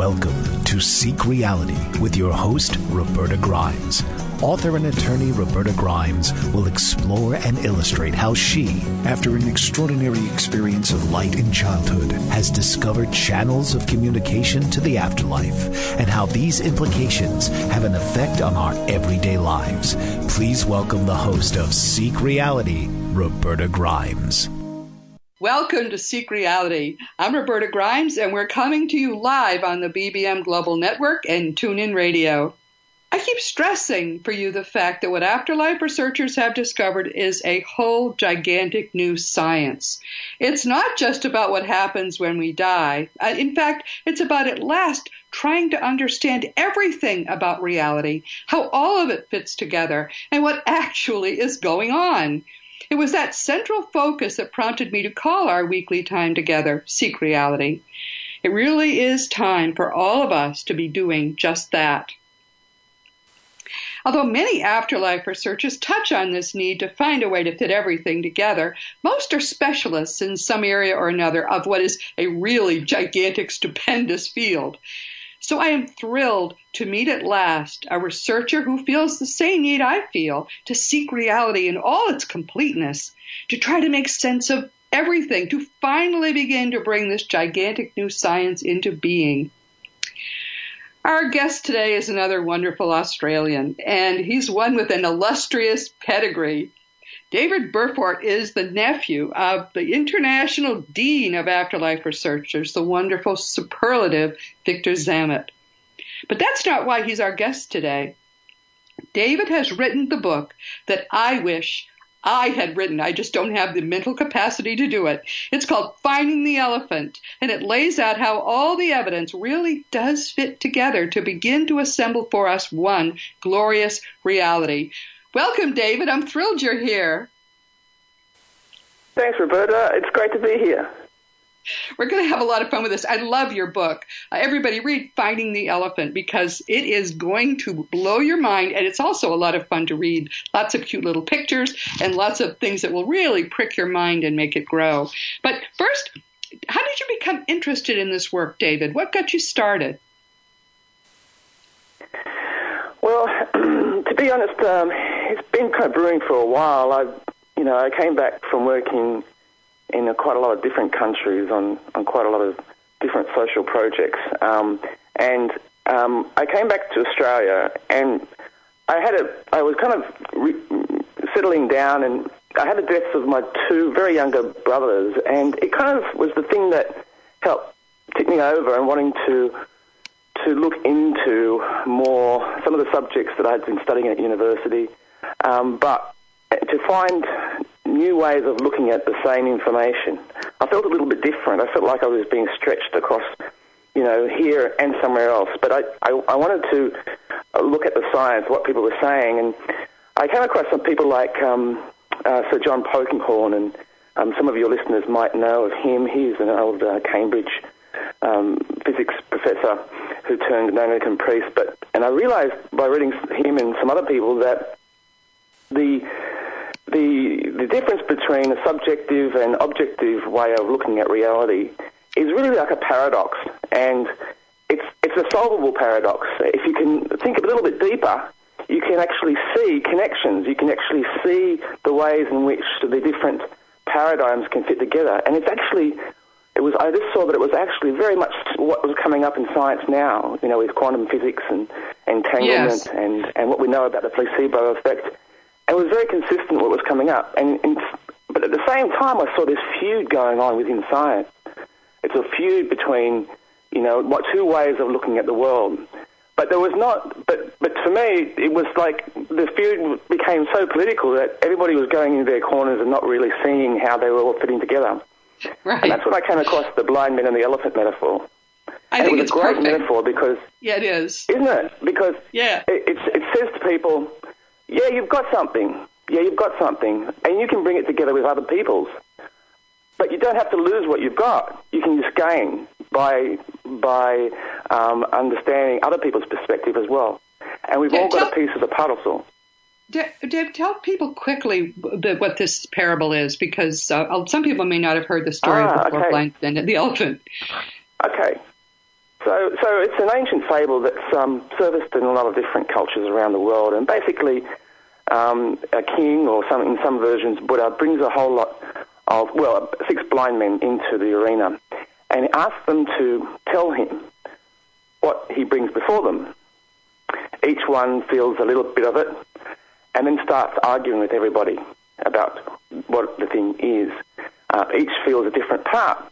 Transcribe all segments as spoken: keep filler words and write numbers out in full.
Welcome to Seek Reality with your host, Roberta Grimes. Author and attorney Roberta Grimes will explore and illustrate how she, after an extraordinary experience of light in childhood, has discovered channels of communication to the afterlife and how these implications have an effect on our everyday lives. Please welcome the host of Seek Reality, Roberta Grimes. Welcome to Seek Reality. I'm Roberta Grimes, and we're coming to you live on the B B M Global Network and TuneIn Radio. I keep stressing for you the fact that what afterlife researchers have discovered is a whole gigantic new science. It's not just about what happens when we die. In fact, it's about at last trying to understand everything about reality, how all of it fits together, and what actually is going on. It was that central focus that prompted me to call our weekly time together, Seek Reality. It really is time for all of us to be doing just that. Although many afterlife researchers touch on this need to find a way to fit everything together, most are specialists in some area or another of what is a really gigantic, stupendous field. So I am thrilled to meet at last a researcher who feels the same need I feel to seek reality in all its completeness, to try to make sense of everything, to finally begin to bring this gigantic new science into being. Our guest today is another wonderful Australian, and he's one with an illustrious pedigree. David Burfort is the nephew of the International Dean of Afterlife Researchers, the wonderful superlative Victor Zammit. But that's not why he's our guest today. David has written the book that I wish I had written. I just don't have the mental capacity to do it. It's called Finding the Elephant, and it lays out how all the evidence really does fit together to begin to assemble for us one glorious reality. Welcome, David. I'm thrilled you're here. Thanks, Roberta. It's great to be here. We're going to have a lot of fun with this. I love your book. Uh, everybody read Finding the Elephant because it is going to blow your mind, and it's also a lot of fun to read. Lots of cute little pictures and lots of things that will really prick your mind and make it grow. But first, how did you become interested in this work, David? What got you started? Well, to be honest, um, it's been kind of brewing for a while. I, you know, I came back from working in a, quite a lot of different countries on, on quite a lot of different social projects, um, and um, I came back to Australia, and I had a, I was kind of re- settling down, and I had the deaths of my two very younger brothers, and it kind of was the thing that helped tip me over and wanting to. to look into more some of the subjects that I'd been studying at university, um, but to find new ways of looking at the same information. I felt a little bit different. I felt like I was being stretched across, you know, here and somewhere else. But I, I, I wanted to look at the science, what people were saying, and I came across some people like um, uh, Sir John Polkinghorne, and um, some of your listeners might know of him. He's an old uh, Cambridge um, physics professor who turned an Anglican priest. But and I realised by reading him and some other people that the the the difference between a subjective and objective way of looking at reality is really like a paradox, and it's it's a solvable paradox. If you can think a little bit deeper, you can actually see connections. You can actually see the ways in which the different paradigms can fit together, and it's actually. It was. I just saw that it was actually very much what was coming up in science now, you know, with quantum physics and entanglement yes. and, and what we know about the placebo effect. It was very consistent with what was coming up. And, and but at the same time, I saw this feud going on within science. It's a feud between, you know, what two ways of looking at the world. But there was not. But but for me, it was like the feud became so political that everybody was going into their corners and not really seeing how they were all fitting together. Right. And that's when I came across the blind men and the elephant metaphor. I and think it was it's a great perfect. metaphor because... Yeah, it is. Isn't it? Because yeah. it, it, it says to people, yeah, you've got something. Yeah, you've got something. And you can bring it together with other people's. But you don't have to lose what you've got. You can just gain by by um, understanding other people's perspective as well. And we've Yeah, all got tell- a piece of the puzzle. Dave, tell people quickly the, what this parable is, because uh, some people may not have heard the story Ah, of the poor okay. blind man and the elephant. Okay. So so it's an ancient fable that's um, serviced in a lot of different cultures around the world, and basically um, a king, or some, in some versions Buddha, brings a whole lot of, well, six blind men into the arena and asks them to tell him what he brings before them. Each one feels a little bit of it and then starts arguing with everybody about what the thing is. Uh, each feels a different part.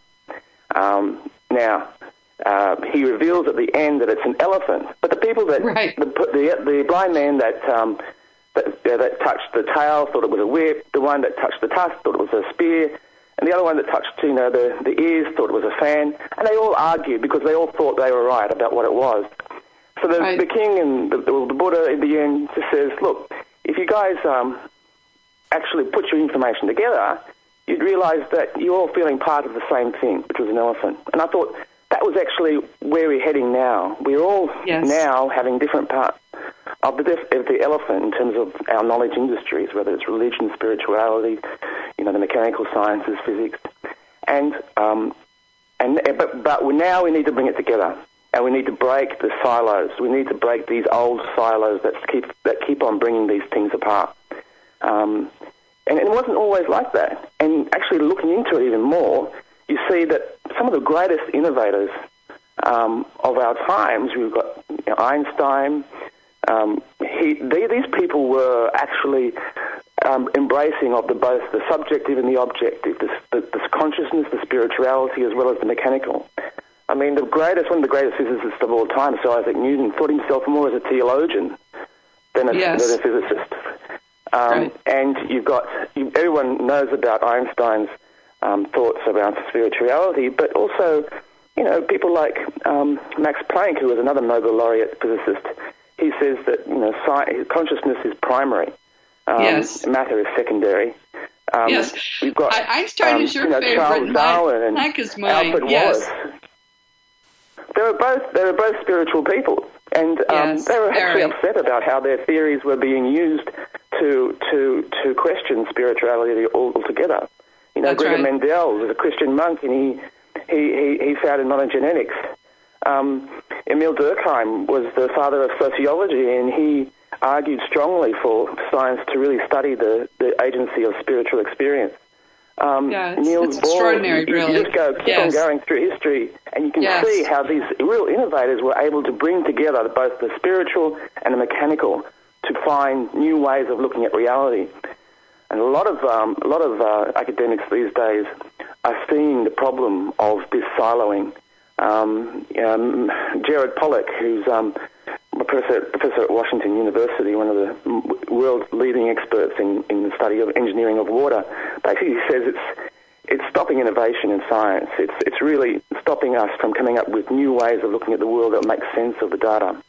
Um, now, uh, he reveals at the end that it's an elephant, but the people that, right. the, the, the blind man that, um, that, uh, that touched the tail thought it was a whip, the one that touched the tusk thought it was a spear, and the other one that touched, you know, the, the ears thought it was a fan, and they all argued because they all thought they were right about what it was. So the, right. the king and the, the Buddha in the end just says, look, if you guys um, actually put your information together, you'd realise that you're all feeling part of the same thing, which was an elephant. And I thought that was actually where we're heading now. We're all yes. now having different parts of the, of the elephant in terms of our knowledge industries, whether it's religion, spirituality, you know, the mechanical sciences, physics. And, um, and but, but now we need to bring it together. And we need to break the silos. We need to break these old silos that keep that keep on bringing these things apart. Um, and it wasn't always like that. And actually looking into it even more, you see that some of the greatest innovators um, of our times, we've got you know, Einstein, um, he, they, these people were actually um, embracing of the, both the subjective and the objective, this, the, this consciousness, the spirituality, as well as the mechanical. I mean, the greatest, one of the greatest physicists of all time, Sir Isaac Newton, thought himself more as a theologian than a, yes. than a physicist. Um, right. And you've got, you, everyone knows about Einstein's um, thoughts about spirituality, but also, you know, people like um, Max Planck, who was another Nobel laureate physicist, he says that, you know, science, consciousness is primary. Um, yes. Matter is secondary. Um, yes. We've got, I, Einstein um, is your you know, favorite. Charles Darwin and Planck is mine. Alfred yes. Wallace. They were both they were both spiritual people, and um, yes, they were actually very. upset about how their theories were being used to to to question spirituality altogether. You know, That's Gregor right. Mendel was a Christian monk, and he he he, he founded modern genetics. Um, Emil Durkheim was the father of sociology, and he argued strongly for science to really study the, the agency of spiritual experience. Um, yeah, it's, Niels it's extraordinary, Bohr, really. You just go, keep yes. on going through history, and you can yes. see how these real innovators were able to bring together both the spiritual and the mechanical to find new ways of looking at reality. And a lot of um, a lot of uh, academics these days are seeing the problem of this siloing. Um, um, Jared Pollack, who's um, a professor, professor at Washington University, one of the world's leading experts in, in the study of engineering of water, basically says it's it's stopping innovation in science. It's it's really stopping us from coming up with new ways of looking at the world that make sense of the data.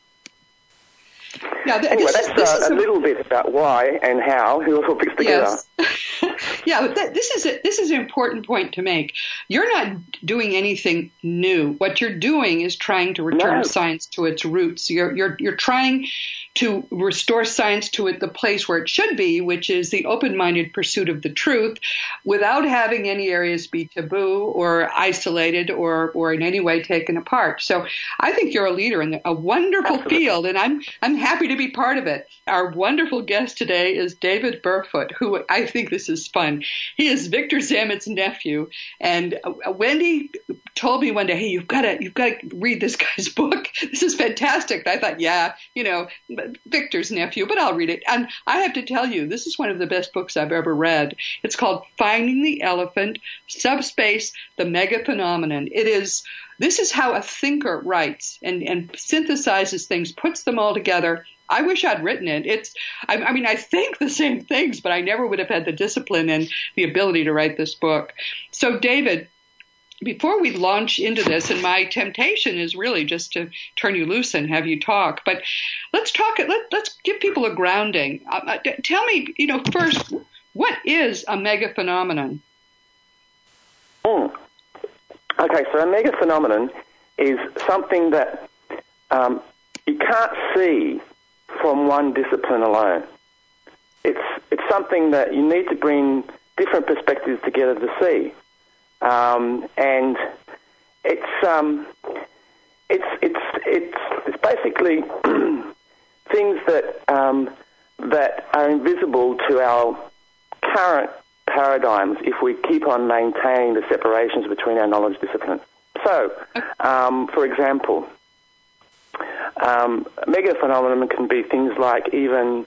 Yeah, th- anyway, this that's is, this uh, is a a little bit about why and how it all fits together. Yes. yeah, but th- this is a, this is an important point to make. You're not doing anything new. What you're doing is trying to return No. science to its roots. You're you're you're trying to restore science to it, the place where it should be, which is the open-minded pursuit of the truth, without having any areas be taboo or isolated or or in any way taken apart. So I think you're a leader in a wonderful Absolutely. field, and I'm I'm happy to be part of it. Our wonderful guest today is David Burfoot, who I think this is fun. He is Victor Zamet's nephew, and uh, Wendy told me one day, "Hey, you've got to you've got to read this guy's book. This is fantastic." And I thought, yeah, you know, Victor's nephew, but I'll read it. And I have to tell you, this is one of the best books I've ever read. It's called Finding the Elephant, Subspace, the Mega Phenomenon. It is. This is how a thinker writes and, and synthesizes things, puts them all together. I wish I'd written it. It's, I, I mean, I think the same things, but I never would have had the discipline and the ability to write this book. So, David, before we launch into this, and my temptation is really just to turn you loose and have you talk, but let's talk. Let, let's give people a grounding. Uh, tell me, you know, first, what is a mega phenomenon? Mm. Okay, so a mega phenomenon is something that um, you can't see from one discipline alone. It's it's something that you need to bring different perspectives together to see, um, and it's um, it's it's it's, it's basically things that um, that are invisible to our current paradigms if we keep on maintaining the separations between our knowledge disciplines. So, um, for example, um, mega phenomenon can be things like even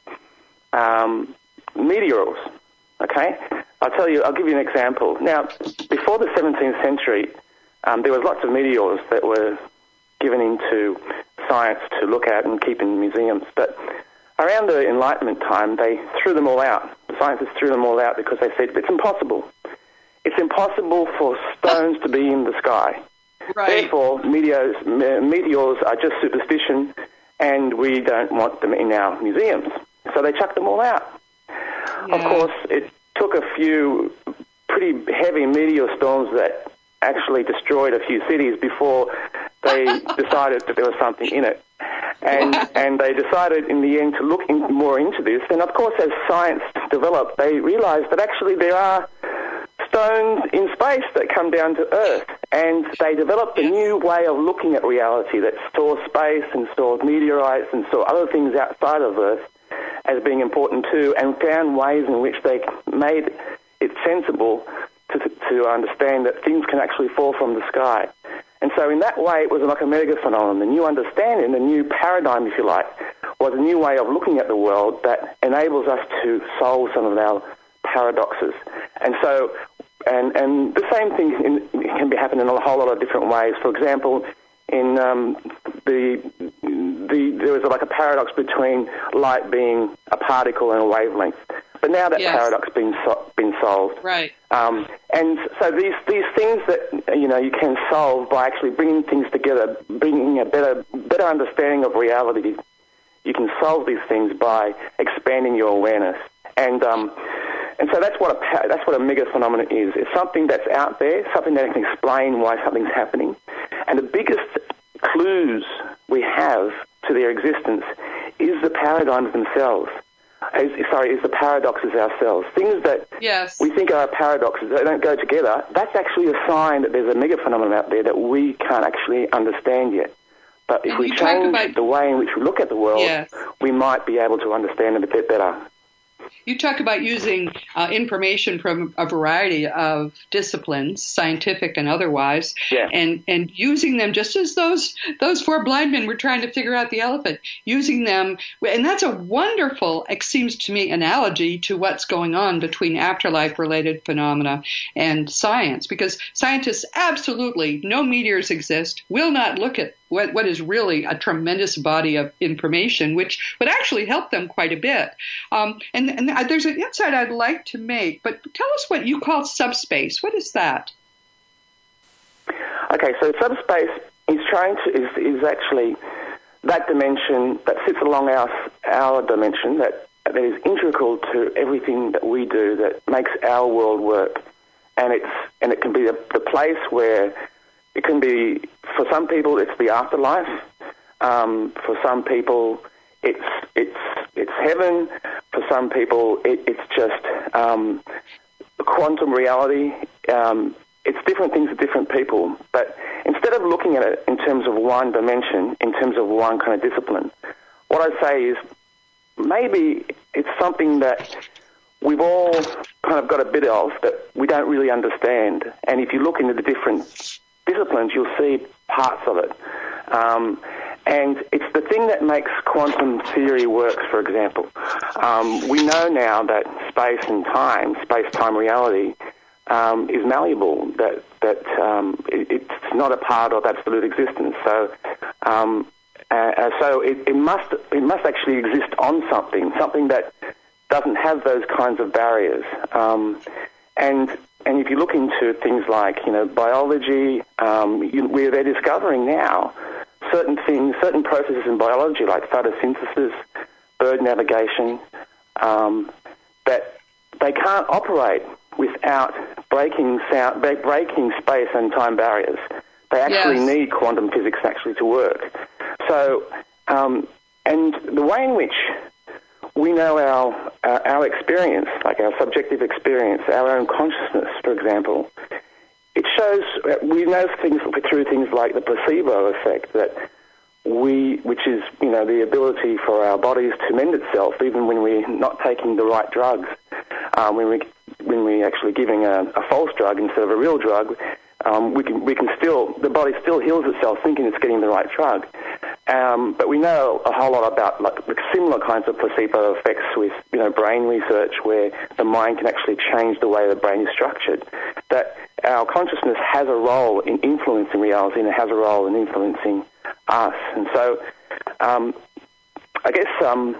um, meteors. Okay, I'll tell you. I'll give you an example. Now, before the seventeenth century, um, there was lots of meteors that were given into science to look at and keep in museums. But around the Enlightenment time, they threw them all out. The scientists threw them all out because they said it's impossible. It's impossible for stones to be in the sky. Right. Therefore, meteors, meteors are just superstition, and we don't want them in our museums. So they chucked them all out. Yeah. Of course, it took a few pretty heavy meteor storms that actually destroyed a few cities before they decided that there was something in it. And wow. and they decided in the end to look in, more into this. And of course, as science developed, they realized that actually there are stones in space that come down to Earth. And they developed a new way of looking at reality that saw space and saw meteorites and saw other things outside of Earth as being important too, and found ways in which they made it sensible to, to understand that things can actually fall from the sky. And so in that way, it was like a mega phenomenon. The new understanding, the new paradigm, if you like, was a new way of looking at the world that enables us to solve some of our paradoxes. And so, and and the same thing in, can be happening in a whole lot of different ways. For example, in um, the the there was like a paradox between light being a particle and a wavelength. But now that yes. paradox has been so, been solved. Right. Um, and so these these things that you know you can solve by actually bringing things together, bringing a better better understanding of reality. You can solve these things by expanding your awareness. And um, and so that's what a that's what a mega phenomenon is. It's something that's out there, something that can explain why something's happening. And the biggest clues we have to their existence is the paradigms themselves. Is, sorry, is the paradoxes ourselves. Things that yes. we think are paradoxes, they don't go together. That's actually a sign that there's a mega phenomenon out there that we can't actually understand yet. But if and we change about, the way in which we look at the world, yes. we might be able to understand it a bit better. You talk about using uh, information from a variety of disciplines, scientific and otherwise, yeah. and, and using them just as those those four blind men were trying to figure out the elephant, using them. And that's a wonderful, it seems to me, analogy to what's going on between afterlife-related phenomena and science, because scientists absolutely, no meteors exist, will not look at what, what is really a tremendous body of information, which would actually help them quite a bit. Um, and, and there's an insight I'd like to make, but tell us what you call subspace. What is that? Okay, so subspace is trying to is, is actually that dimension that sits along our our dimension that that is integral to everything that we do, that makes our world work, and it's and it can be the, the place where it can be, for some people it's the afterlife, um, for some people it's it's it's heaven, for some people it, it's just um, quantum reality. Um, it's different things to different people, but instead of looking at it in terms of one dimension, in terms of one kind of discipline, what I say is maybe it's something that we've all kind of got a bit of that we don't really understand. And if you look into the different disciplines, you'll see parts of it. Um, and it's the thing that makes quantum theory work, for example. Um, we know now that space and time, space-time reality, um, is malleable, that, that um, it, it's not a part of absolute existence. So um, uh, so it, it must it must actually exist on something, something that doesn't have those kinds of barriers. Um, and and if you look into things like, you know, biology, um, you, we're they're discovering now certain things, certain processes in biology like photosynthesis, bird navigation, um, that they can't operate without breaking sound, breaking space and time barriers. They actually yes. need quantum physics actually to work. So, um, and the way in which we know our, our our experience, like our subjective experience, our own consciousness, for example, it shows, we know things through things like the placebo effect, that we, which is, you know, the ability for our bodies to mend itself even when we're not taking the right drugs. Um, when we when we actually giving a, a false drug instead of a real drug, um, we can we can still the body still heals itself, thinking it's getting the right drug. Um, but we know a whole lot about like similar kinds of placebo effects with, you know, brain research, where the mind can actually change the way the brain is structured. That our consciousness has a role in influencing reality, and it has a role in influencing us. And so, um, I guess um,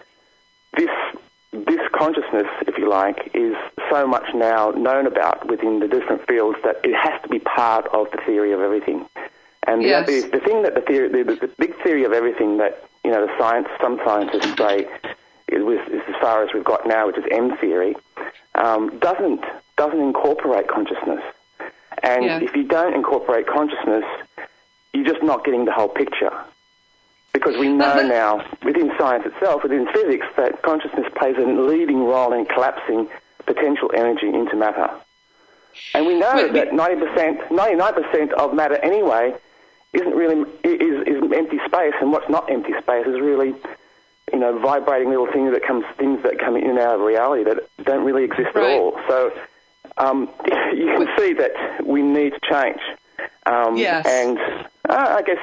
this this consciousness, if you like, is so much now known about within the different fields that it has to be part of the theory of everything. And yes. the, the thing that the theory, the, the big theory of everything that, you know, the science, some scientists say is, is as far as we've got now, which is M theory, um, doesn't doesn't incorporate consciousness. And yeah. if you don't incorporate consciousness, you're just not getting the whole picture. Because we know but, now, within science itself, within physics, that consciousness plays a leading role in collapsing potential energy into matter. And we know but, that ninety percent, ninety-nine percent of matter anyway isn't really is, is empty space, and what's not empty space is really, you know, vibrating little things that comes things that come in and out of reality that don't really exist right. at all. So um, you can see that we need to change. Um, yes. And uh, I guess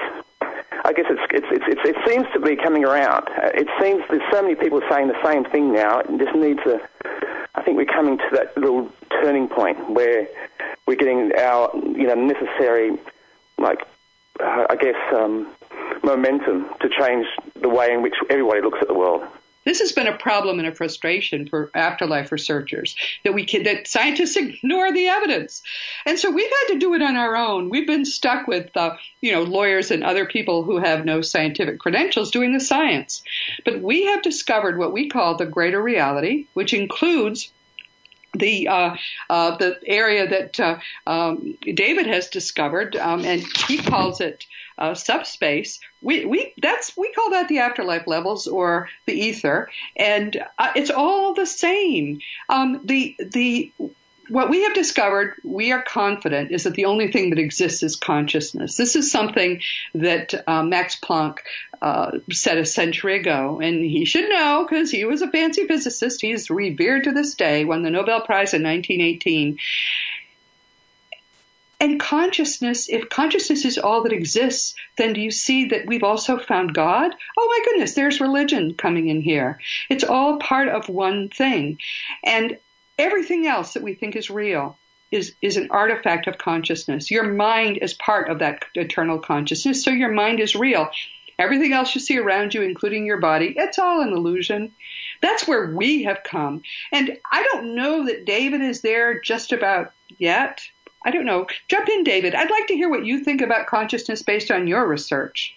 I guess it's, it's it's it's it seems to be coming around. It seems there's so many people saying the same thing now. It just needs to. I think we're coming to that little turning point where we're getting our, you know, necessary, like, uh, I guess, um, momentum to change the way in which everybody looks at the world. This has been a problem and a frustration for afterlife researchers, that we can, that scientists ignore the evidence. And so we've had to do it on our own. We've been stuck with, uh, you know, lawyers and other people who have no scientific credentials doing the science. But we have discovered what we call the greater reality, which includes the uh, uh, the area that uh, um, David has discovered, um, and he calls it uh, subspace. We we that's we call that the afterlife levels or the ether, and uh, it's all the same. Um, the the what we have discovered, we are confident, is that the only thing that exists is consciousness. This is something that uh, Max Planck uh, said a century ago, and he should know because he was a fancy physicist. He's revered to this day, won the Nobel Prize in nineteen eighteen. And consciousness, if consciousness is all that exists, then do you see that we've also found God? Oh my goodness, there's religion coming in here. It's all part of one thing. And everything else that we think is real is, is an artifact of consciousness. Your mind is part of that eternal consciousness, so your mind is real. Everything else you see around you, including your body, it's all an illusion. That's where we have come. And I don't know that David is there just about yet. I don't know. Jump in, David. I'd like to hear what you think about consciousness based on your research.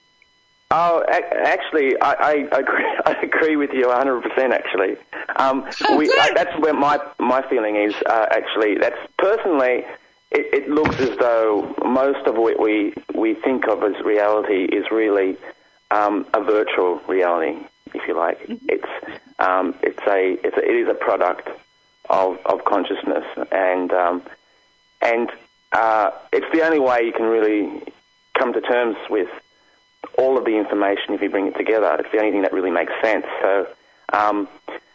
Oh, actually, I, I, agree, I agree with you one hundred percent, actually. Um, oh, we, I, that's where my, my feeling is, uh, actually. That's personally, it, it looks as though most of what we, we think of as reality is really um, a virtual reality, if you like. Mm-hmm. It's um, it's a, it's a it is a product of, of consciousness, and um, and uh, it's the only way you can really come to terms with all of the information if you bring it together. It's the only thing that really makes sense. So, um,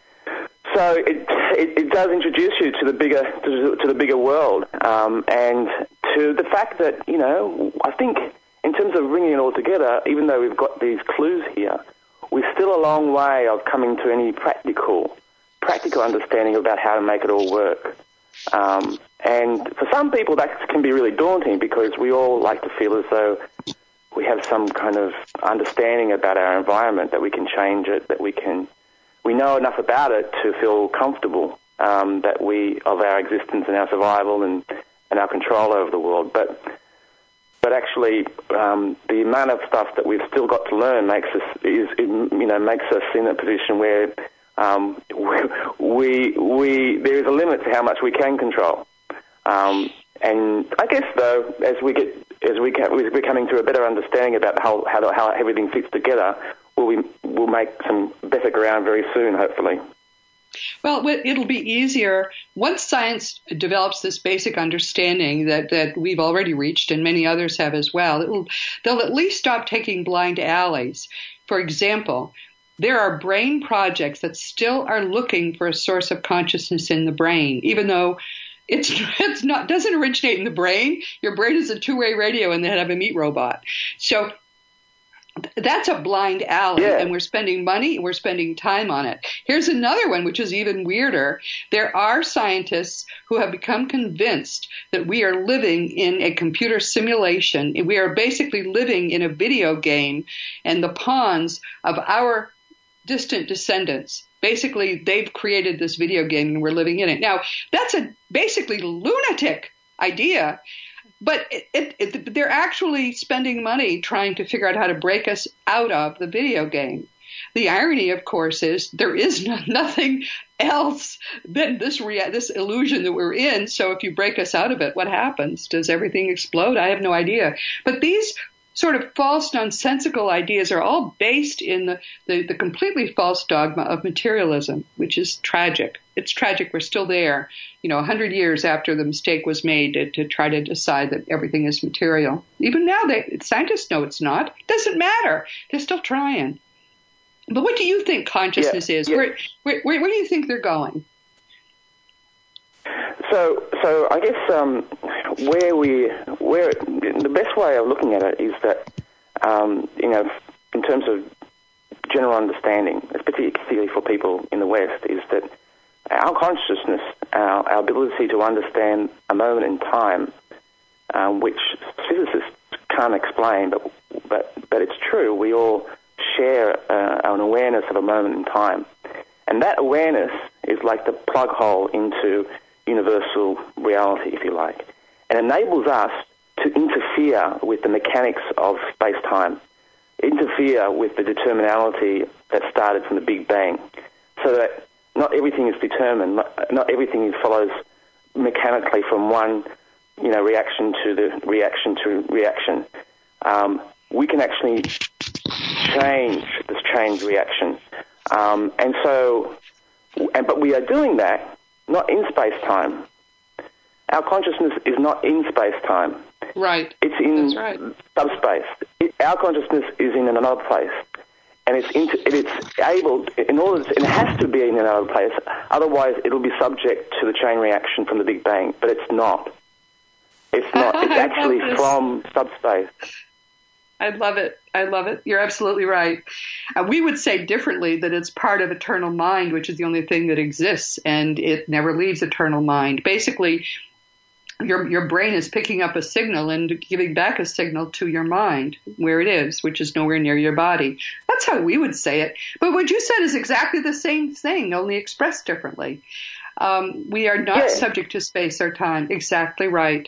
so it, it it does introduce you to the bigger to, to the bigger world, um, and to the fact that, you know, I think in terms of bringing it all together, even though we've got these clues here, we're still a long way of coming to any practical practical understanding about how to make it all work. Um, and for some people, that can be really daunting because we all like to feel as though we have some kind of understanding about our environment, that we can change it, that we can, we know enough about it to feel comfortable, um, that we, of our existence and our survival and, and our control over the world. But, but actually, um, the amount of stuff that we've still got to learn makes us, is, you know, makes us in a position where, um, we, we, there is a limit to how much we can control. Um, and I guess, though, as we get, as we get, we're coming to a better understanding about how how, how everything fits together, we'll we will make some better ground very soon, hopefully. Well, it'll be easier once science develops this basic understanding that, that we've already reached and many others have as well. It'll, they'll at least stop taking blind alleys. For example, there are brain projects that still are looking for a source of consciousness in the brain, even though it's it's not doesn't originate in the brain. Your brain is a two-way radio in the head of a meat robot. So that's a blind alley, yeah. and we're spending money, we're spending time on it. Here's another one, which is even weirder. There are scientists who have become convinced that we are living in a computer simulation. We are basically living in a video game, and the pawns of our distant descendants. Basically, they've created this video game, and we're living in it. Now, that's a basically lunatic idea. But it, it, it, they're actually spending money trying to figure out how to break us out of the video game. The irony, of course, is there is no, nothing else than this rea- this illusion that we're in. So if you break us out of it, what happens? Does everything explode? I have no idea. But these sort of false, nonsensical ideas are all based in the, the, the completely false dogma of materialism, which is tragic. It's tragic. We're still there, you know, a hundred years after the mistake was made to, to try to decide that everything is material. Even now, they, scientists know it's not. It doesn't matter. They're still trying. But what do you think consciousness yeah, is? Yeah. Where, where, where, where do you think they're going? So, so I guess um, where we, where the best way of looking at it is that, um, you know, in terms of general understanding, particularly for people in the West, is that our consciousness, our, our ability to understand a moment in time, um, which physicists can't explain, but but but it's true. We all share uh, an awareness of a moment in time, and that awareness is like the plug hole into universal reality, if you like, and enables us to interfere with the mechanics of space-time, interfere with the determinality that started from the Big Bang, so that not everything is determined, not, not everything follows mechanically from one, you know, reaction to the reaction to reaction. Um, we can actually change this chain reaction, um, and so, and, but we are doing that not in space-time. Our consciousness is not in space-time. Right. It's in That's right. subspace. It, our consciousness is in another place. And it's into, it's able, in order to, it has to be in another place, otherwise it'll be subject to the chain reaction from the Big Bang, but it's not. It's not. It's actually from subspace. I love it. I love it. You're absolutely right. Uh, we would say differently that it's part of eternal mind, which is the only thing that exists, and it never leaves eternal mind. Basically, your your brain is picking up a signal and giving back a signal to your mind where it is, which is nowhere near your body. That's how we would say it. But what you said is exactly the same thing, only expressed differently. Um, we are not yeah. subject to space or time. Exactly right.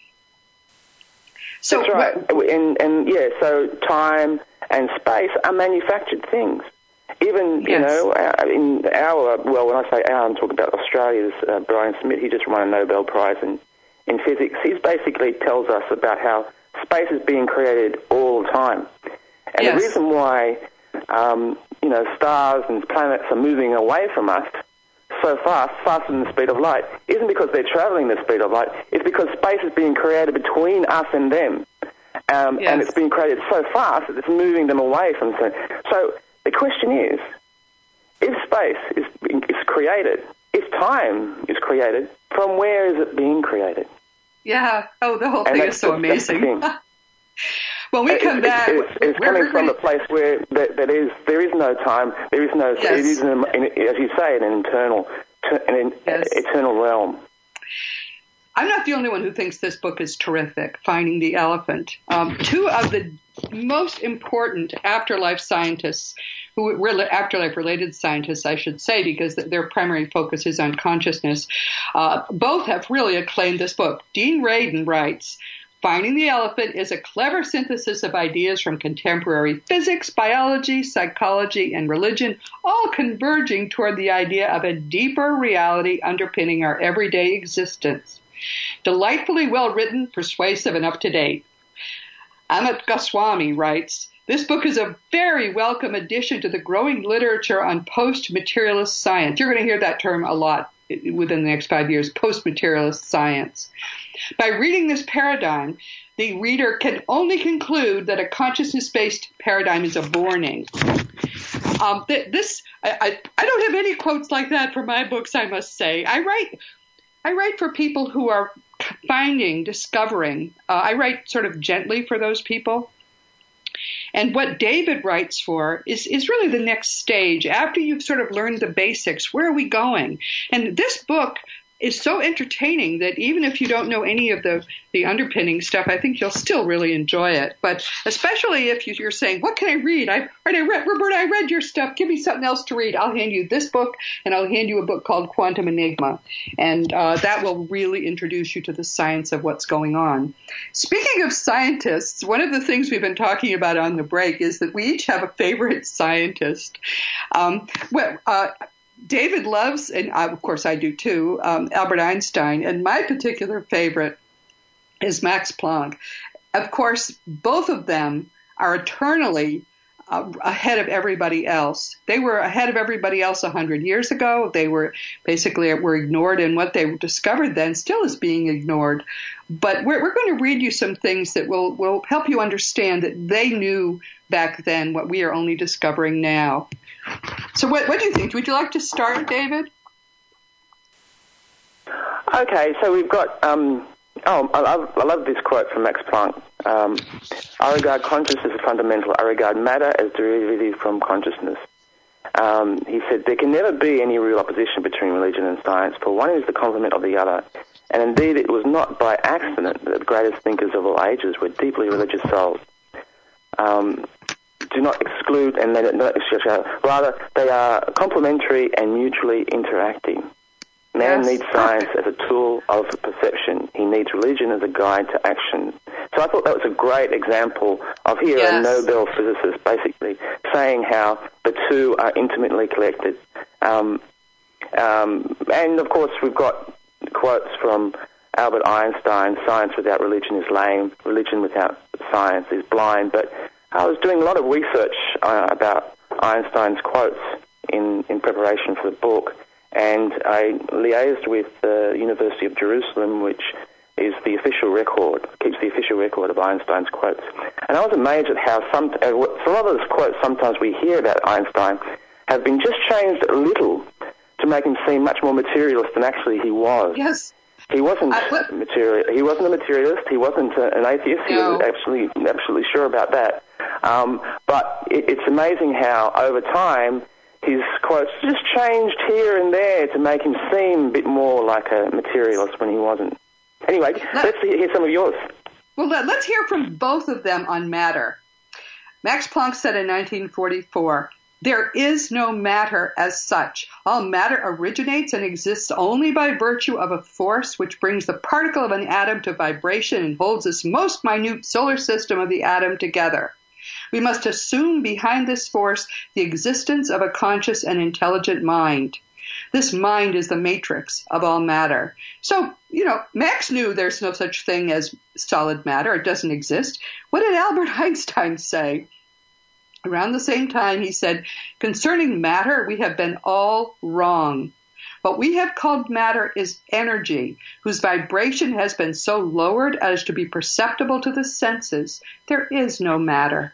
So, That's right. What, and, and, yeah, so time and space are manufactured things. Even, you yes. know, in our, well, when I say our, I'm talking about Australia's uh, Brian Smith. He just won a Nobel Prize in, in physics. He basically tells us about how space is being created all the time. And yes. the reason why, um, you know, stars and planets are moving away from us so fast, faster than the speed of light, isn't because they're traveling the speed of light. It's because space is being created between us and them. Um, yes. And it's being created so fast that it's moving them away from them. So the question is, if space is, is created, if time is created, from where is it being created? Yeah. Oh, the whole thing is so amazing. When we come it's, back, it's, it's, it's coming from a place where that, that is there is no time, there is no. Yes. It is, an, as you say, an internal, an yes. eternal realm. I'm not the only one who thinks this book is terrific, Finding the Elephant. Um, two of the most important afterlife scientists, who really afterlife-related scientists, I should say, because their primary focus is on consciousness, uh, both have really acclaimed this book. Dean Radin writes, Finding the Elephant is a clever synthesis of ideas from contemporary physics, biology, psychology, and religion, all converging toward the idea of a deeper reality underpinning our everyday existence. Delightfully well-written, persuasive, and up-to-date. Amit Goswami writes, This book is a very welcome addition to the growing literature on post-materialist science. You're going to hear that term a lot within the next five years, post-materialist science. By reading this paradigm, the reader can only conclude that a consciousness-based paradigm is a borning. Um, th- this I, I, I don't have any quotes like that for my books, I must say. I write I write for people who are finding, discovering. Uh, I write sort of gently for those people. And what David writes for is, is really the next stage. After you've sort of learned the basics, where are we going? And this book is so entertaining that even if you don't know any of the, the underpinning stuff, I think you'll still really enjoy it. But especially if you're saying, what can I read? I, I read, Roberta, I read your stuff. Give me something else to read. I'll hand you this book, and I'll hand you a book called Quantum Enigma. And uh, that will really introduce you to the science of what's going on. Speaking of scientists, one of the things we've been talking about on the break is that we each have a favorite scientist. Um, well, uh, David loves, and I, of course I do too, um, Albert Einstein, and my particular favorite is Max Planck. Of course, both of them are eternally uh, ahead of everybody else. They were ahead of everybody else a hundred years ago. They were basically were ignored, and what they discovered then still is being ignored. But we're, we're going to read you some things that will, will help you understand that they knew back then what we are only discovering now. So what, what do you think? Would you like to start, David? Okay, so we've got, um, oh, I love, I love this quote from Max Planck. Um, I regard consciousness as fundamental. I regard matter as derivative from consciousness. Um, he said, there can never be any real opposition between religion and science, for one is the complement of the other. And indeed, it was not by accident that the greatest thinkers of all ages were deeply religious souls. Um, do not exclude and let it not exclude. Rather, they are complementary and mutually interacting. Man yes. needs science as a tool of perception. He needs religion as a guide to action. So I thought that was a great example of here yes. a Nobel physicist basically saying how the two are intimately connected. Um, um, and, of course, we've got quotes from Albert Einstein, science without religion is lame, religion without science is blind. But I was doing a lot of research uh, about Einstein's quotes in, in preparation for the book, and I liaised with the University of Jerusalem, which is the official record, keeps the official record of Einstein's quotes. And I was amazed at how some, uh, a lot of those quotes sometimes we hear about Einstein have been just changed a little to make him seem much more materialist than actually he was. Yes. He wasn't I, material. He wasn't a materialist. He wasn't a, an atheist. No. He was absolutely, absolutely sure about that. Um, but it, it's amazing how, over time, his quotes just changed here and there to make him seem a bit more like a materialist when he wasn't. Anyway, Let, let's hear some of yours. Well, let, let's hear from both of them on matter. Max Planck said in nineteen forty-four, there is no matter as such. All matter originates and exists only by virtue of a force which brings the particle of an atom to vibration and holds this most minute solar system of the atom together. We must assume behind this force the existence of a conscious and intelligent mind. This mind is the matrix of all matter. So, you know, Max knew there's no such thing as solid matter. It doesn't exist. What did Albert Einstein say? Around the same time, he said, concerning matter, we have been all wrong. What we have called matter is energy, whose vibration has been so lowered as to be perceptible to the senses. There is no matter.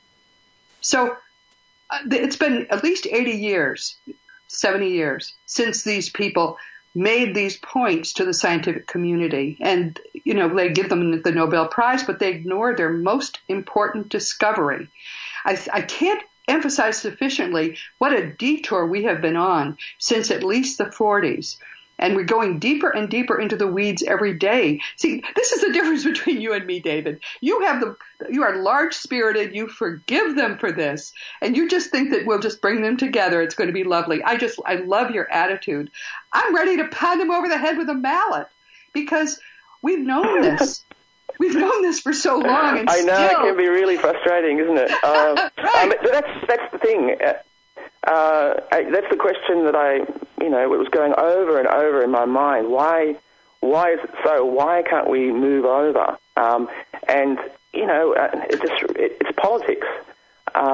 So uh, it's been at least eighty years, seventy years, since these people made these points to the scientific community. And, you know, they give them the Nobel Prize, but they ignore their most important discovery. I, I can't emphasize sufficiently what a detour we have been on since at least the forties. And we're going deeper and deeper into the weeds every day. See, this is the difference between you and me, David. You have the, you are large-spirited. You forgive them for this, and you just think that we'll just bring them together. It's going to be lovely. I just, I love your attitude. I'm ready to pound them over the head with a mallet because we've known this. We've known this for so long, and I know still... it can be really frustrating, isn't it? Uh, right. um, that's that's the thing. Uh, I, that's the question that I, you know, it was going over and over in my mind. Why, why is it so? Why can't we move over? Um, and you know, uh, it just it, it's politics.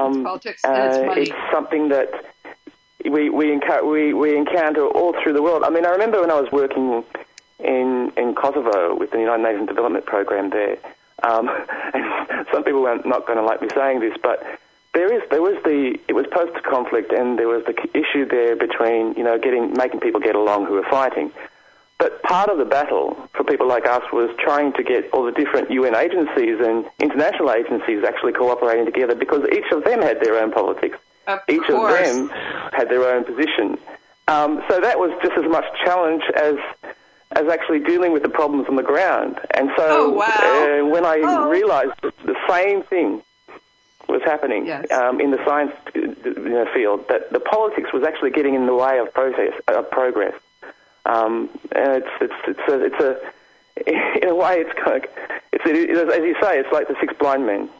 Um, politics and it's uh, money. It's something that we we, enc- we we encounter all through the world. I mean, I remember when I was working in in Kosovo with the United Nations Development Program there, um, and some people are not going to like me saying this, but there is there was the it was post-conflict, and there was the issue there between, you know, getting making people get along who were fighting. But part of the battle for people like us was trying to get all the different U N agencies and international agencies actually cooperating together, because each of them had their own politics. Of each course. of them had their own position. Um, so that was just as much challenge as as actually dealing with the problems on the ground. And so oh, wow. uh, when I oh. realized that the same thing was happening yes. um, in the science you know, field, that the politics was actually getting in the way of process of progress. Um, and it's it's it's a, it's a in a way it's kind of, it's it, as you say, it's like the six blind men.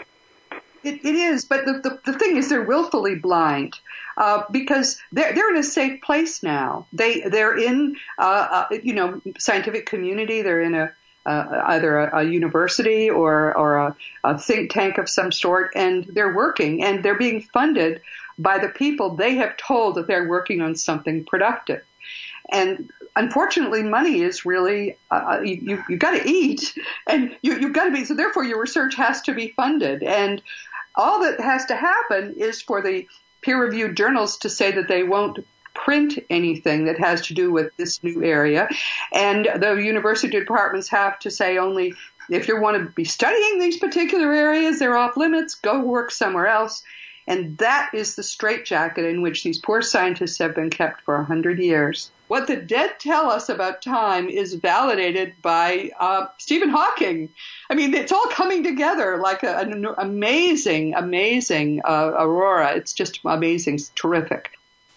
It, it is, but the, the the thing is, they're willfully blind uh, because they're they're in a safe place now. They they're in uh, uh, you know scientific community. They're in a uh, either a, a university or or a, a think tank of some sort, and they're working and they're being funded by the people they have told that they're working on something productive. And unfortunately, money is really, uh, you, you, you've got to eat, and you, you've got to be, so therefore your research has to be funded. And all that has to happen is for the peer-reviewed journals to say that they won't print anything that has to do with this new area. And the university departments have to say only, if you want to be studying these particular areas, they're off limits, go work somewhere else. And that is the straitjacket in which these poor scientists have been kept for a hundred years. What the dead tell us about time is validated by uh, Stephen Hawking. I mean, it's all coming together like a, an amazing, amazing uh, aurora. It's just amazing. It's terrific.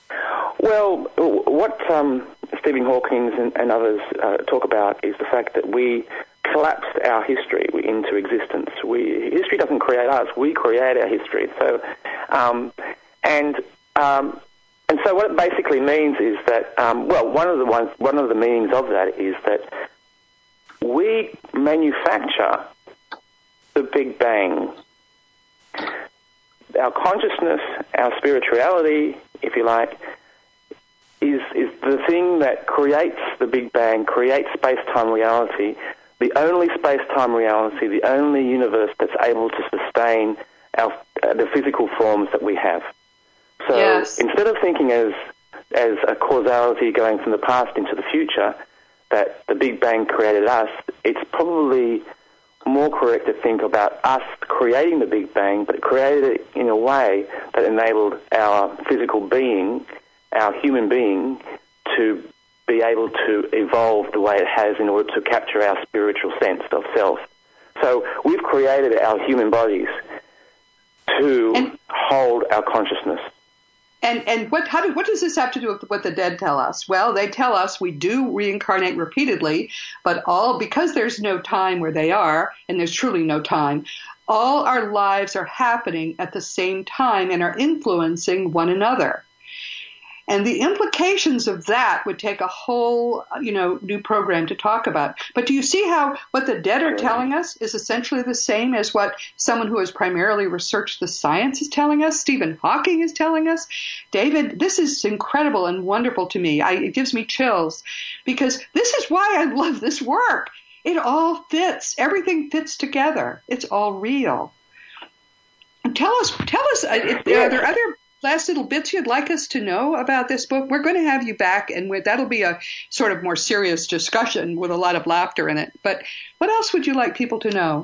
Well, what um, Stephen Hawking and, and others uh, talk about is the fact that we collapsed our history into existence. We history doesn't create us; we create our history. So, um, and um, and so what it basically means is that, um, well, one of the ones, one of the meanings of that is that we manufacture the Big Bang. Our consciousness, our spirituality, if you like, is is the thing that creates the Big Bang, creates space-time reality. The only space-time reality, the only universe that's able to sustain our, uh, the physical forms that we have. So yes. Instead of thinking as as a causality going from the past into the future, that the Big Bang created us, it's probably more correct to think about us creating the Big Bang, but created it in a way that enabled our physical being, our human being, to be able to evolve the way it has in order to capture our spiritual sense of self. So we've created our human bodies to and, hold our consciousness. And and what how do, what does this have to do with what the dead tell us? Well, they tell us we do reincarnate repeatedly, but all because there's no time where they are, and there's truly no time, all our lives are happening at the same time and are influencing one another. And the implications of that would take a whole, you know, new program to talk about. But do you see how what the dead are telling us is essentially the same as what someone who has primarily researched the science is telling us? Stephen Hawking is telling us. David, this is incredible and wonderful to me. I, it gives me chills because this is why I love this work. It all fits. Everything fits together. It's all real. Tell us, tell us, uh, if, yeah. are there other last little bits you'd like us to know about this book? We're going to have you back, and that'll be a sort of more serious discussion with a lot of laughter in it. But what else would you like people to know?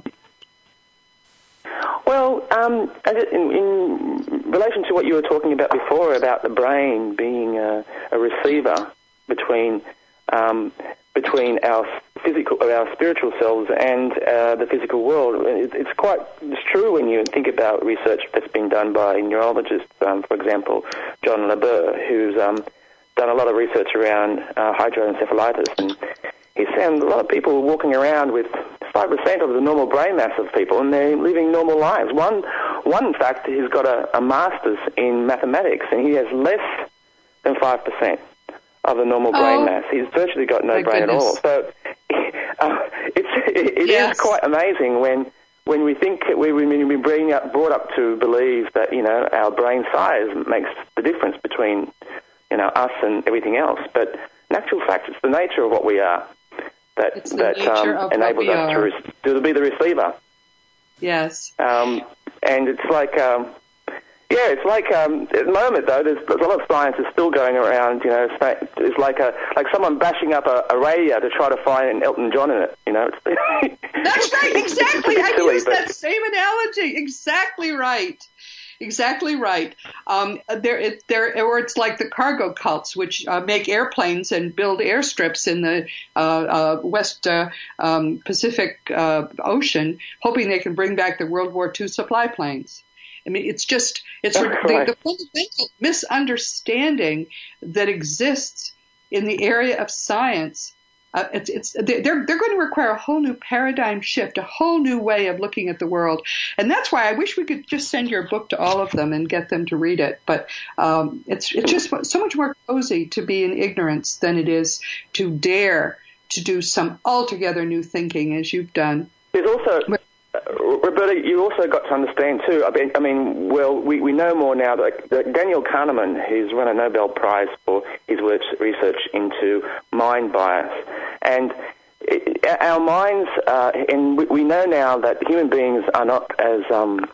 Well, um, in, in relation to what you were talking about before, about the brain being a, a receiver between um, between our physical, our spiritual selves and uh, the physical world, it, it's quite it's true when you think about research that's been done by neurologists, um, for example, John LeBeur, who's um, done a lot of research around uh, hydroencephalitis, and he's found a lot of people walking around with five percent of the normal brain mass of people, and they're living normal lives. One, one in fact, he's got a, a master's in mathematics, and he has less than five percent of the normal oh, brain mass. He's virtually got no brain goodness. at all. So uh, it's, it, it yes. is quite amazing when when we think we, we've been bring up, brought up to believe that, you know, our brain size makes the difference between, you know, us and everything else. But in actual fact, it's the nature of what we are that that um, enables us to, re- to be the receiver. Yes. Um, and it's like, um, yeah, it's like um, at the moment though, there's, there's a lot of science is still going around. You know, it's like a like someone bashing up a, a radio to try to find an Elton John in it. You know. It's That's right. Exactly. I silly, used but... that same analogy. Exactly right. Exactly right. Um, there, it, there, or it's like the cargo cults, which uh, make airplanes and build airstrips in the uh, uh, West uh, um, Pacific uh, Ocean, hoping they can bring back the World War Two supply planes. I mean, it's just, it's oh, the, the fundamental misunderstanding that exists in the area of science. Uh, it's, it's, they're, they're going to require a whole new paradigm shift, a whole new way of looking at the world. And that's why I wish we could just send your book to all of them and get them to read it. But um, it's, it's just so much more cozy to be in ignorance than it is to dare to do some altogether new thinking, as you've done. There's also, uh, Roberta, you also got to understand too, I mean, I mean well, we, we know more now that, that Daniel Kahneman, who's won a Nobel Prize for his work, research into mind bias, and it, our minds, uh, and we, we know now that human beings are not as um,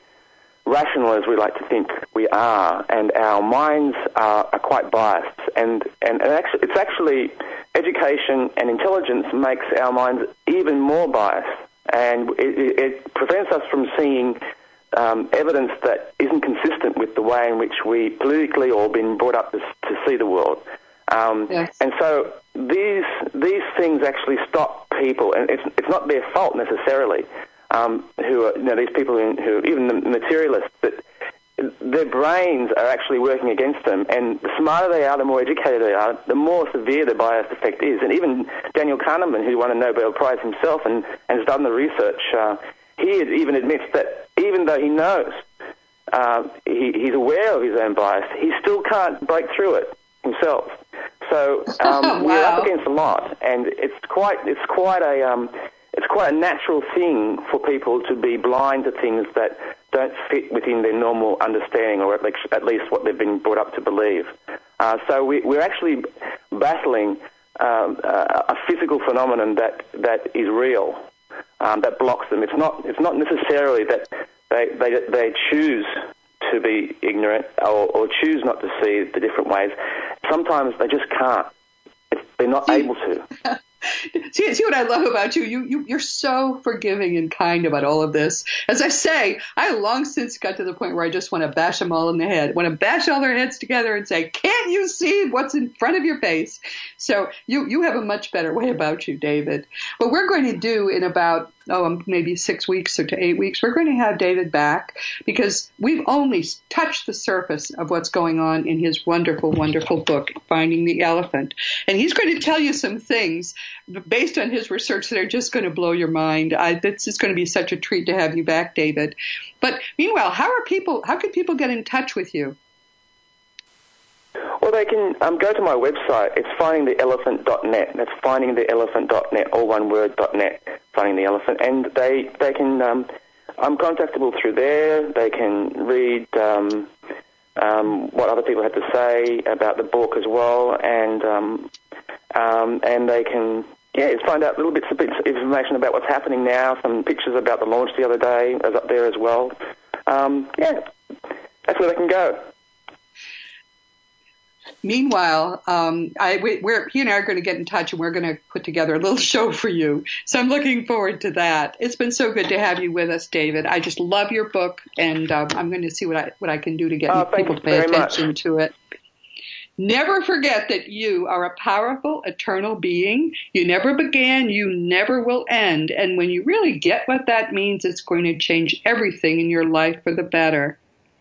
rational as we like to think we are, and our minds are, are quite biased, and, and, and actually, it's actually education and intelligence makes our minds even more biased. And it, it prevents us from seeing um, evidence that isn't consistent with the way in which we politically or been brought up to, to see the world. Um, yes. And so these these things actually stop people, and it's it's not their fault necessarily. Um, who are you know these people who, who even the materialists, that their brains are actually working against them, and the smarter they are, the more educated they are, the more severe the bias effect is. And even Daniel Kahneman, who won a Nobel Prize himself and, and has done the research, uh, he even admits that even though he knows, uh, he, he's aware of his own bias, he still can't break through it himself. So um, wow. we're up against a lot, and it's quite it's quite a um, it's quite a natural thing for people to be blind to things that don't fit within their normal understanding, or at least, at least what they've been brought up to believe. Uh, so we, we're actually battling um, a, a physical phenomenon that, that is real, um, that blocks them. It's not it's not necessarily that they they, they choose to be ignorant or, or choose not to see the different ways. Sometimes they just can't. It's, they're not able to. See, see what I love about you? You, you, you're so forgiving and kind about all of this. As I say, I long since got to the point where I just want to bash them all in the head. I want to bash all their heads together and say, can't you see what's in front of your face? So you, you have a much better way about you, David. What we're going to do in about, oh, maybe six weeks or to eight weeks, we're going to have David back because we've only touched the surface of what's going on in his wonderful, wonderful book, Finding the Elephant. And he's going to tell you some things based on his research that are just going to blow your mind. I, this is going to be such a treat to have you back, David. But meanwhile, how are people? How can people get in touch with you? Well, they can um, go to my website. It's finding the elephant dot net. That's finding the elephant dot net, all one word, .net, Finding the Elephant. And they they can, um, I'm contactable through there. They can read um, um, what other people have to say about the book as well, and um, um, and they can, yeah, find out little bits of bits of information about what's happening now. Some pictures about the launch the other day is up there as well. Um, yeah, that's where they can go. Meanwhile, um, I, we, we're, he and I are going to get in touch, and we're going to put together a little show for you. So I'm looking forward to that. It's been so good to have you with us, David. I just love your book, and um, I'm going to see what I what I can do to get oh, people to pay attention much. to it. Never forget that you are a powerful, eternal being. You never began, you never will end. And when you really get what that means, it's going to change everything in your life for the better.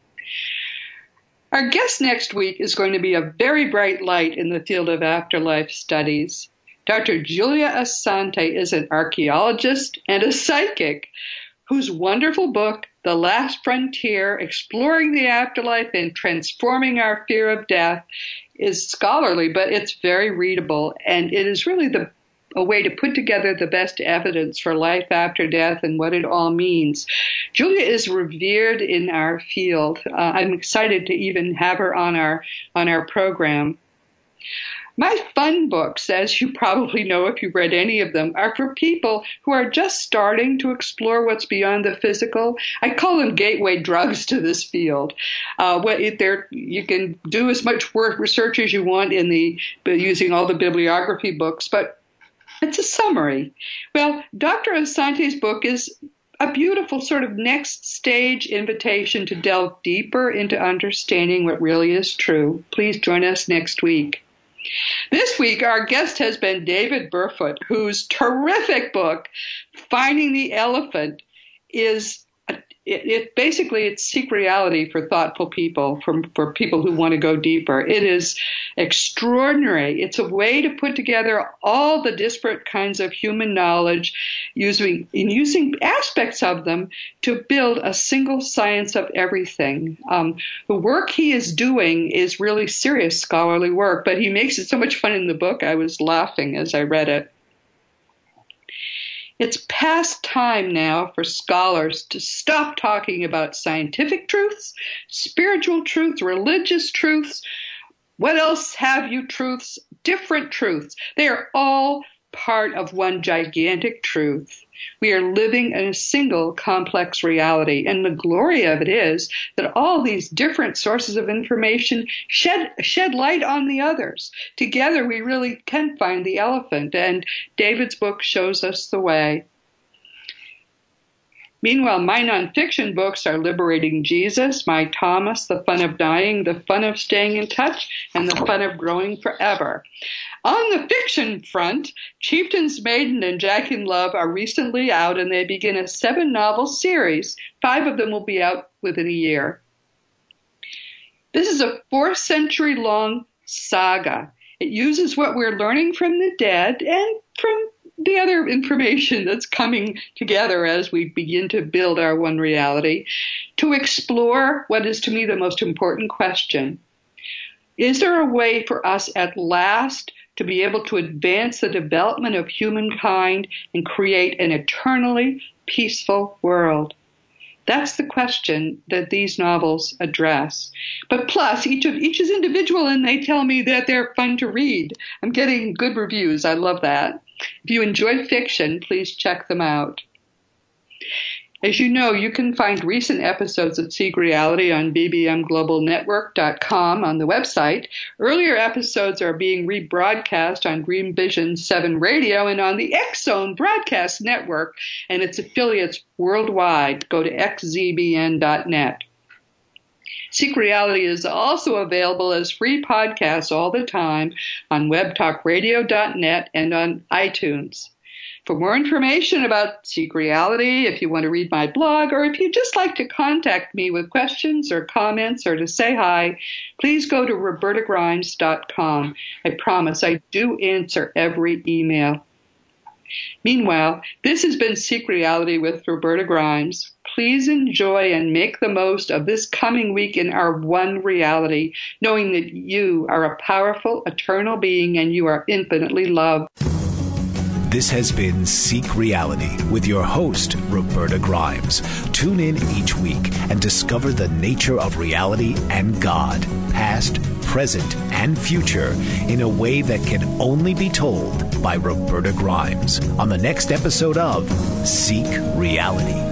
Our guest next week is going to be a very bright light in the field of afterlife studies. Doctor Julia Asante is an archaeologist and a psychic whose wonderful book, The Last Frontier, Exploring the Afterlife and Transforming Our Fear of Death, is scholarly, but it's very readable, and it is really the a way to put together the best evidence for life after death and what it all means. Julia is revered in our field. Uh, I'm excited to even have her on our on our program. My fun books, as you probably know if you've read any of them, are for people who are just starting to explore what's beyond the physical. I call them gateway drugs to this field. Uh, what it, you can do as much work research as you want in the using all the bibliography books, but it's a summary. Well, Doctor Asante's book is a beautiful sort of next stage invitation to delve deeper into understanding what really is true. Please join us next week. This week, our guest has been David Burfoot, whose terrific book, Finding the Elephant, is it, it basically it's Seek Reality for thoughtful people, for, for people who want to go deeper. It is extraordinary. It's a way to put together all the disparate kinds of human knowledge, using in using aspects of them to build a single science of everything. Um, the work he is doing is really serious scholarly work, but he makes it so much fun in the book. I was laughing as I read it. It's past time now for scholars to stop talking about scientific truths, spiritual truths, religious truths. What else have you truths? Different truths. They are all part of one gigantic truth. We are living in a single complex reality, and the glory of it is that all these different sources of information shed shed light on the others. Together, we really can find the elephant, and David's book shows us the way. Meanwhile, my nonfiction books are Liberating Jesus, My Thomas, The Fun of Dying, The Fun of Staying in Touch, and The Fun of Growing Forever. On the fiction front, Chieftain's Maiden and Jack in Love are recently out, and they begin a seven-novel series. Five of them will be out within a year. This is a four-century-long saga. It uses what we're learning from the dead and from the other information that's coming together as we begin to build our one reality to explore what is to me the most important question. Is there a way for us at last to be able to advance the development of humankind and create an eternally peaceful world? That's the question that these novels address. But plus, each of each is individual, and they tell me that they're fun to read. I'm getting good reviews. I love that. If you enjoy fiction, please check them out. As you know, you can find recent episodes of Seek Reality on b b m global network dot com on the website. Earlier episodes are being rebroadcast on Green Vision seven Radio and on the X Zone Broadcast Network and its affiliates worldwide. Go to x z b n dot net. Seek Reality is also available as free podcasts all the time on web talk radio dot net and on iTunes. For more information about Seek Reality, if you want to read my blog, or if you'd just like to contact me with questions or comments or to say hi, please go to roberta grimes dot com. I promise I do answer every email. Meanwhile, this has been Seek Reality with Roberta Grimes. Please enjoy and make the most of this coming week in our one reality, knowing that you are a powerful, eternal being and you are infinitely loved. This has been Seek Reality with your host, Roberta Grimes. Tune in each week and discover the nature of reality and God, past, present, and future, in a way that can only be told by Roberta Grimes on the next episode of Seek Reality.